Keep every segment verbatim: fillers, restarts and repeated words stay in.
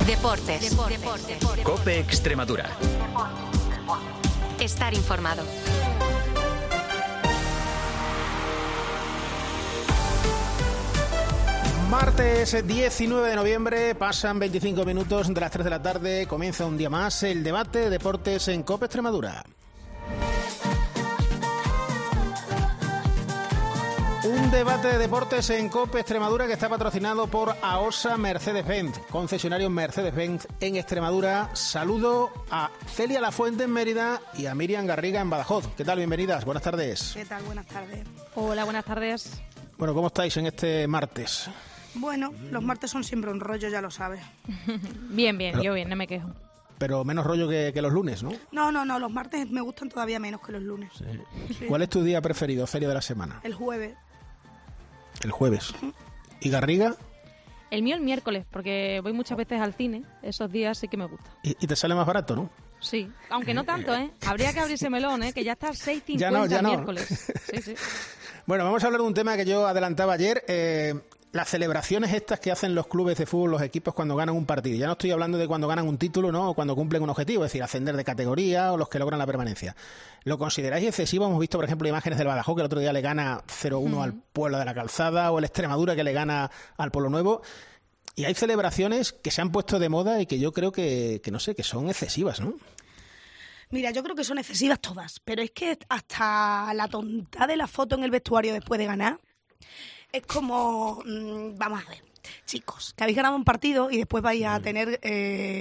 Deportes. Deportes. COPE Extremadura. Estar informado. Martes diecinueve de noviembre, pasan veinticinco minutos de las tres de la tarde, comienza un día más el debate de deportes en COPE Extremadura. Un debate de deportes en COPE Extremadura que está patrocinado por AOSA Mercedes-Benz, concesionario Mercedes-Benz en Extremadura. Saludo a Celia Lafuente en Mérida y a Miriam Garriga en Badajoz. ¿Qué tal? Bienvenidas, buenas tardes. ¿Qué tal? Buenas tardes. Hola, buenas tardes. Bueno, ¿cómo estáis en este martes? Bueno, los martes son siempre un rollo, ya lo sabes. Bien, bien, Pero, yo bien, no me quejo. Pero menos rollo que, que los lunes, ¿no? No, no, no, los martes me gustan todavía menos que los lunes. Sí. Sí. ¿Cuál es tu día preferido, Celia, de la semana? El jueves. El jueves. ¿Y Garriga? El mío el miércoles, porque voy muchas veces al cine, esos días sí que me gusta. Y, y te sale más barato, ¿no? Sí, aunque no tanto, ¿eh? Habría que abrirse melón, ¿eh? Que ya está seis cincuenta Ya no, ya el no. miércoles. Sí, sí. Bueno, vamos a hablar de un tema que yo adelantaba ayer. Eh, las celebraciones estas que hacen los clubes de fútbol, los equipos cuando ganan un partido. Ya no estoy hablando de cuando ganan un título, ¿no? O cuando cumplen un objetivo, es decir, ascender de categoría o los que logran la permanencia. ¿Lo consideráis excesivo? Hemos visto, por ejemplo, imágenes del Badajoz, que el otro día le gana cero uno mm. al Puebla de la Calzada, o el Extremadura, que le gana al Pueblo Nuevo. Y hay celebraciones que se han puesto de moda y que yo creo que, que no sé, que son excesivas, ¿no? Mira, yo creo que son excesivas todas, pero es que hasta la tonta de la foto en el vestuario después de ganar es como, mmm, vamos a ver, chicos, que habéis ganado un partido y después vais a tener eh,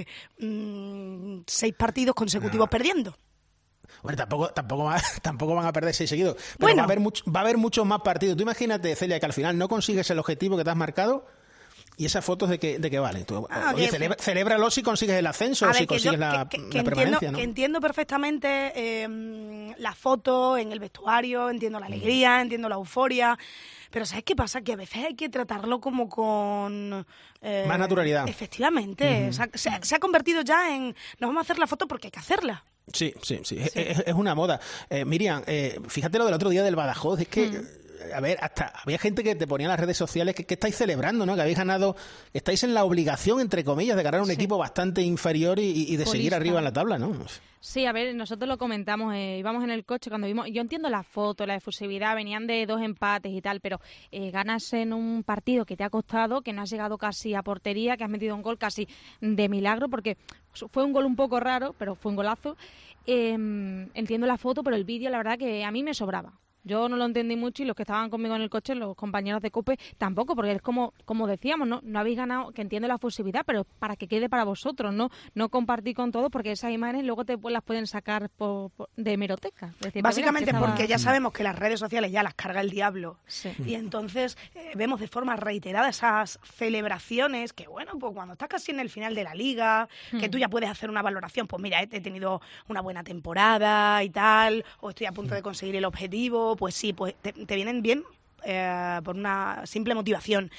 mmm, seis partidos consecutivos no. perdiendo. Bueno, tampoco, tampoco, va, tampoco van a perder seis seguidos, pero bueno. va, a haber mucho, va a haber muchos más partidos. Tú imagínate, Celia, que al final no consigues el objetivo que te has marcado. ¿Y esas fotos de qué de qué valen? Tú, ah, oye, que, celebra, celébralo si consigues el ascenso o si consigues yo, la, que, que, la que permanencia, entiendo, ¿no? Que entiendo perfectamente eh, la foto en el vestuario, entiendo la alegría, entiendo la euforia, pero ¿sabes qué pasa? Que a veces hay que tratarlo como con... Eh, Más naturalidad. Efectivamente. Uh-huh. Se, se, se ha convertido ya en... Nos vamos a hacer la foto porque hay que hacerla. Sí, sí, sí. sí. Es, es una moda. Eh, Miriam, eh, fíjate lo del otro día del Badajoz, es que... Uh-huh. A ver, hasta había gente que te ponía en las redes sociales que, que estáis celebrando, ¿no? Que habéis ganado, estáis en la obligación, entre comillas, de ganar un sí. equipo bastante inferior y, y de Polista. Seguir arriba en la tabla, ¿no? Sí, a ver, nosotros lo comentamos, eh, íbamos en el coche cuando vimos, yo entiendo la foto, la efusividad, venían de dos empates y tal, pero eh, ganas en un partido que te ha costado, que no has llegado casi a portería, que has metido un gol casi de milagro, porque fue un gol un poco raro, pero fue un golazo. Eh, entiendo la foto, pero el vídeo, la verdad que a mí me sobraba. Yo no lo entendí mucho y los que estaban conmigo en el coche, los compañeros de COPE, tampoco, porque es como como decíamos, ¿no? No habéis ganado, que entiendo la fusividad, pero para que quede para vosotros, ¿no? No compartir con todos, porque esas imágenes luego te las pueden sacar por, por, de hemeroteca. Es decir, básicamente estaba... porque ya sabemos que las redes sociales ya las carga el diablo. Sí. Y entonces eh, vemos de forma reiterada esas celebraciones que, bueno, pues cuando estás casi en el final de la liga, hmm. que tú ya puedes hacer una valoración, pues mira, he tenido una buena temporada y tal, o estoy a punto de conseguir el objetivo, pues sí, pues te, te vienen bien eh, por una simple motivación,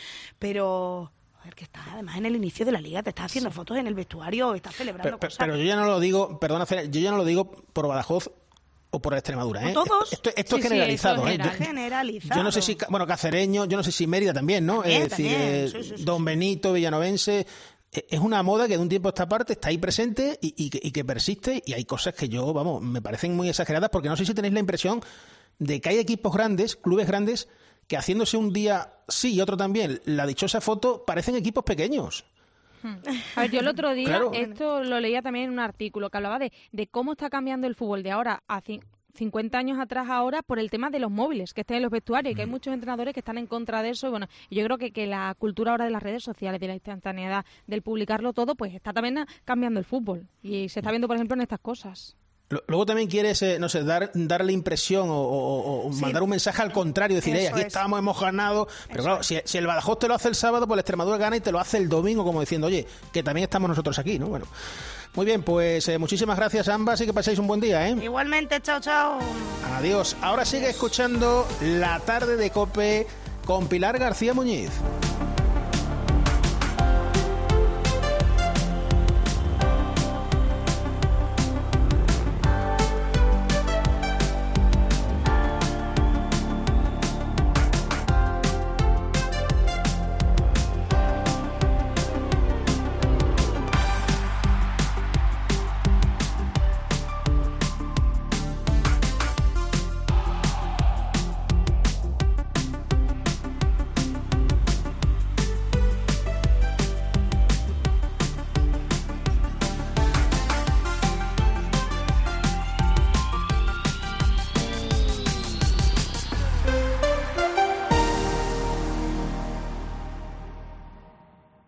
pero a ver, que estás además en el inicio de la liga, te estás haciendo sí. fotos en el vestuario, estás celebrando pero, cosas. Pero yo ya no lo digo, perdona, yo ya no lo digo por Badajoz o por Extremadura, ¿eh? Todos. Esto, esto sí, es generalizado, sí, ¿eh? Yo, generalizado. Yo no sé si, bueno, Cacereño, yo no sé si Mérida también, ¿no? También, es decir, también. Eh, Sí, sí, sí, Don sí. Benito, Villanovense. Es una moda que de un tiempo a esta parte está ahí presente y, y, que, y que persiste, y hay cosas que yo, vamos, me parecen muy exageradas, porque no sé si tenéis la impresión de que hay equipos grandes, clubes grandes, que haciéndose un día sí y otro también la dichosa foto, parecen equipos pequeños. A ver, yo el otro día, claro. esto lo leía también en un artículo que hablaba de, de cómo está cambiando el fútbol de ahora a cincuenta años atrás ahora por el tema de los móviles que están en los vestuarios y que hay muchos entrenadores que están en contra de eso. Y bueno, yo creo que, que la cultura ahora de las redes sociales, de la instantaneidad, del publicarlo todo, pues está también cambiando el fútbol y se está viendo, por ejemplo, en estas cosas. Luego también quieres, eh, no sé, dar darle impresión o, o, o sí. mandar un mensaje al contrario, decir, hey, aquí es. estábamos, hemos ganado, pero eso claro, si, si el Badajoz te lo hace el sábado, pues el Extremadura gana y te lo hace el domingo, como diciendo, oye, que también estamos nosotros aquí, ¿no? Bueno, muy bien, pues eh, muchísimas gracias a ambas y que paséis un buen día, ¿eh? Igualmente, chao, chao. Adiós. Ahora sigue escuchando La Tarde de COPE con Pilar García Muñiz.